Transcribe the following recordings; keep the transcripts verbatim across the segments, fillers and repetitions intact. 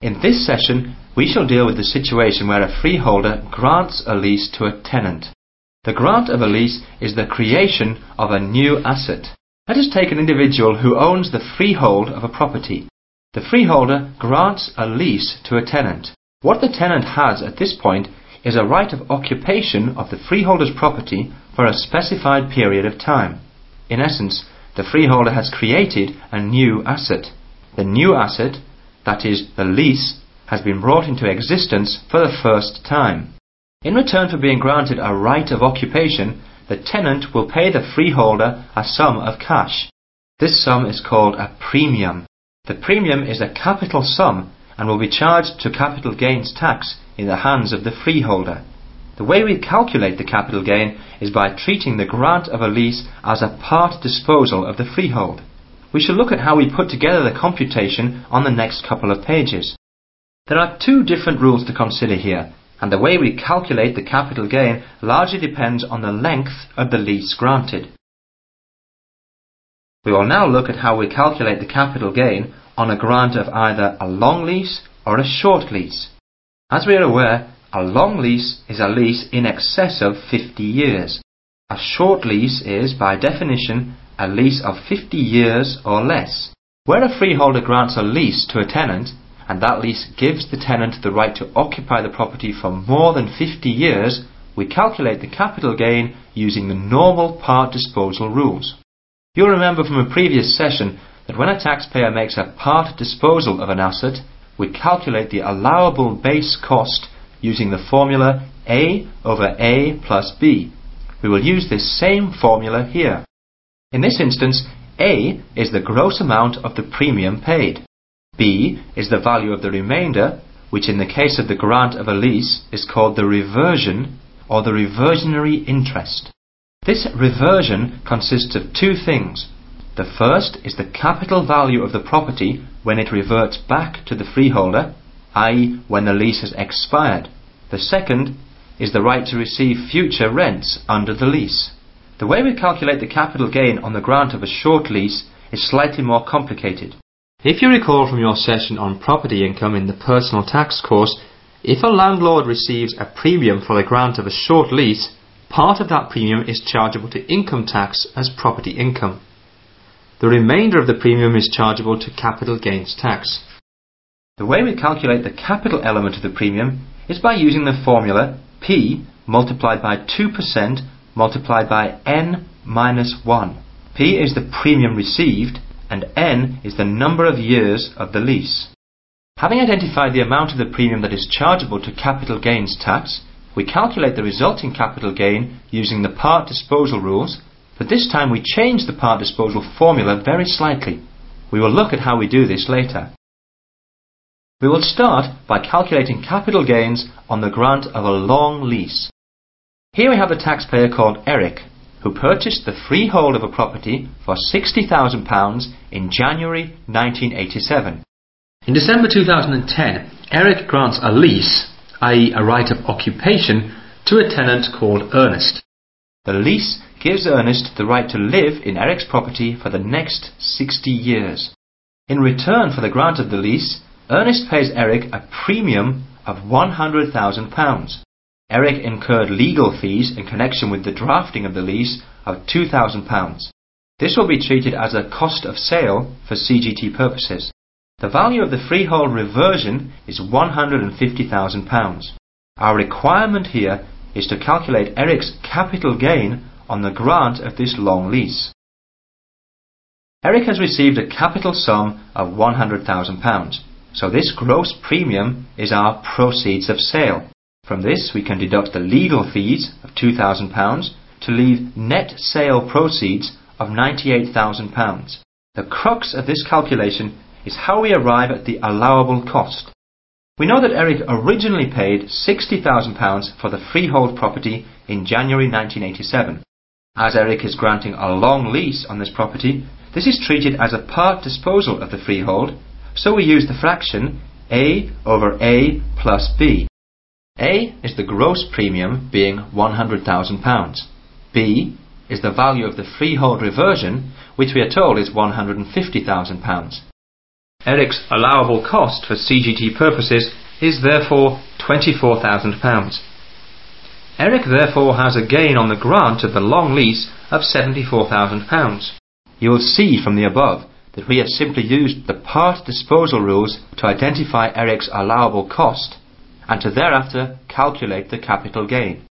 In this session, we shall deal with the situation where a freeholder grants a lease to a tenant. The grant of a lease is the creation of a new asset. Let us take an individual who owns the freehold of a property. The freeholder grants a lease to a tenant. What the tenant has at this point is a right of occupation of the freeholder's property for a specified period of time. In essence, the freeholder has created a new asset. The new asset, that is, the lease, has been brought into existence for the first time. In return for being granted a right of occupation, the tenant will pay the freeholder a sum of cash. This sum is called a premium. The premium is a capital sum and will be charged to capital gains tax in the hands of the freeholder. The way we calculate the capital gain is by treating the grant of a lease as a part disposal of the freehold. We shall look at how we put together the computation on the next couple of pages. There are two different rules to consider here, and the way we calculate the capital gain largely depends on the length of the lease granted. We will now look at how we calculate the capital gain on a grant of either a long lease or a short lease. As we are aware, a long lease is a lease in excess of fifty years. A short lease is, by definition, a lease of fifty years or less. Where a freeholder grants a lease to a tenant, and that lease gives the tenant the right to occupy the property for more than fifty years, we calculate the capital gain using the normal part disposal rules. You'll remember from a previous session that when a taxpayer makes a part disposal of an asset, we calculate the allowable base cost using the formula A over A plus B. We will use this same formula here. In this instance, A is the gross amount of the premium paid. B is the value of the remainder, which in the case of the grant of a lease is called the reversion or the reversionary interest. This reversion consists of two things. The first is the capital value of the property when it reverts back to the freeholder, that is when the lease has expired. The second is the right to receive future rents under the lease. The way we calculate the capital gain on the grant of a short lease is slightly more complicated. If you recall from your session on property income in the personal tax course, if a landlord receives a premium for the grant of a short lease, part of that premium is chargeable to income tax as property income. The remainder of the premium is chargeable to capital gains tax. The way we calculate the capital element of the premium is by using the formula P multiplied by two percent multiplied by N minus one. P is the premium received and N is the number of years of the lease. Having identified the amount of the premium that is chargeable to capital gains tax, we calculate the resulting capital gain using the part disposal rules, but this time we change the part disposal formula very slightly. We will look at how we do this later. We will start by calculating capital gains on the grant of a long lease. Here we have a taxpayer called Eric, who purchased the freehold of a property for sixty thousand pounds in January nineteen eighty-seven. In December two thousand ten, Eric grants a lease, that is a right of occupation, to a tenant called Ernest. The lease gives Ernest the right to live in Eric's property for the next sixty years. In return for the grant of the lease, Ernest pays Eric a premium of one hundred thousand pounds. Eric incurred legal fees in connection with the drafting of the lease of two thousand pounds. This will be treated as a cost of sale for C G T purposes. The value of the freehold reversion is one hundred fifty thousand pounds. Our requirement here is to calculate Eric's capital gain on the grant of this long lease. Eric has received a capital sum of one hundred thousand pounds, so this gross premium is our proceeds of sale. From this we can deduct the legal fees of two thousand pounds to leave net sale proceeds of ninety-eight thousand pounds. The crux of this calculation is how we arrive at the allowable cost. We know that Eric originally paid sixty thousand pounds for the freehold property in January nineteen eighty-seven. As Eric is granting a long lease on this property, this is treated as a part disposal of the freehold, so we use the fraction A over A plus B. A is the gross premium, being one hundred thousand pounds. B is the value of the freehold reversion, which we are told is one hundred fifty thousand pounds. Eric's allowable cost for C G T purposes is therefore twenty-four thousand pounds. Eric therefore has a gain on the grant of the long lease of seventy-four thousand pounds. You will see from the above that we have simply used the part disposal rules to identify Eric's allowable cost and to thereafter calculate the capital gain.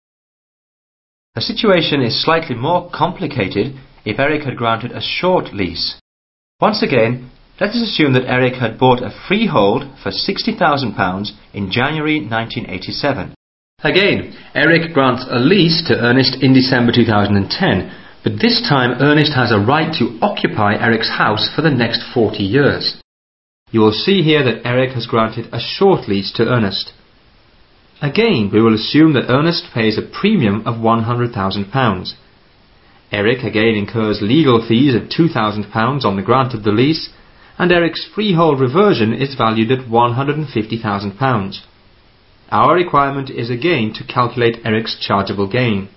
The situation is slightly more complicated if Eric had granted a short lease. Once again, let us assume that Eric had bought a freehold for sixty thousand pounds in January nineteen eighty-seven. Again, Eric grants a lease to Ernest in December two thousand ten, but this time Ernest has a right to occupy Eric's house for the next forty years. You will see here that Eric has granted a short lease to Ernest. Again, we will assume that Ernest pays a premium of one hundred thousand pounds. Eric again incurs legal fees of two thousand pounds on the grant of the lease, and Eric's freehold reversion is valued at one hundred fifty thousand pounds. Our requirement is again to calculate Eric's chargeable gain.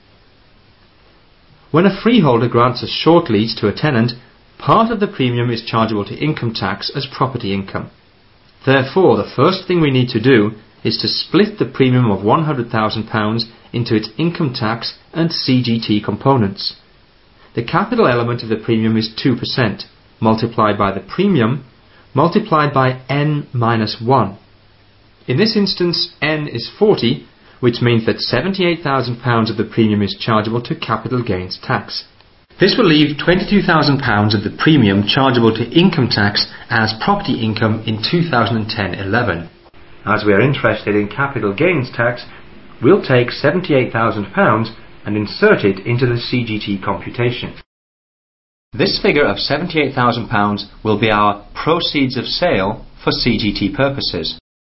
When a freeholder grants a short lease to a tenant, part of the premium is chargeable to income tax as property income. Therefore, the first thing we need to do is to split the premium of one hundred thousand pounds into its income tax and C G T components. The capital element of the premium is two percent, multiplied by the premium, multiplied by n minus one. In this instance, n is forty, which means that seventy-eight thousand pounds of the premium is chargeable to capital gains tax. This will leave twenty-two thousand pounds of the premium chargeable to income tax as property income in two thousand ten eleven. As we are interested in capital gains tax, we'll take seventy-eight thousand pounds and insert it into the C G T computation. This figure of seventy-eight thousand pounds will be our proceeds of sale for C G T purposes.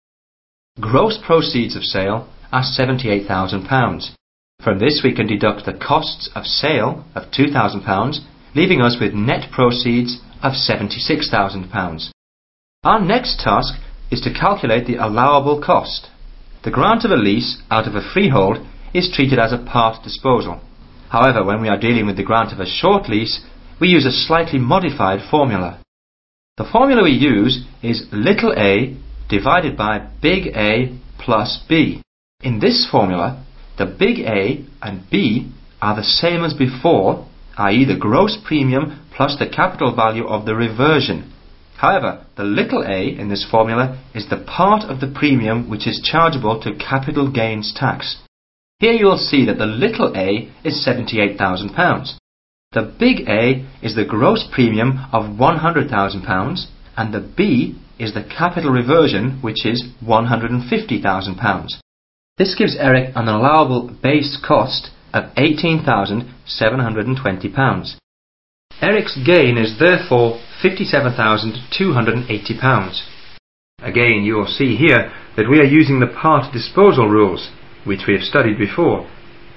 Gross proceeds of sale are seventy-eight thousand pounds. From this we can deduct the costs of sale of two thousand pounds, leaving us with net proceeds of seventy-six thousand pounds. Our next task is to calculate the allowable cost. The grant of a lease out of a freehold is treated as a part disposal. However, when we are dealing with the grant of a short lease, we use a slightly modified formula. The formula we use is little a divided by big A plus B. In this formula, the big A and B are the same as before, that is the gross premium plus the capital value of the reversion. However, the little a in this formula is the part of the premium which is chargeable to capital gains tax. Here you will see that the little a is seventy-eight thousand pounds. The big A is the gross premium of one hundred thousand pounds, and the B is the capital reversion, which is one hundred fifty thousand pounds. This gives Eric an allowable base cost of eighteen thousand seven hundred twenty pounds. Eric's gain is therefore fifty-seven thousand two hundred eighty pounds. Again, you will see here that we are using the part disposal rules, which we have studied before.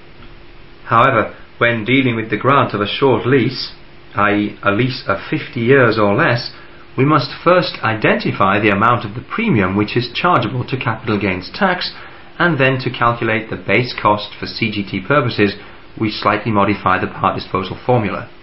However, when dealing with the grant of a short lease, that is a lease of fifty years or less, we must first identify the amount of the premium which is chargeable to capital gains tax, and then to calculate the base cost for C G T purposes, we slightly modify the part disposal formula.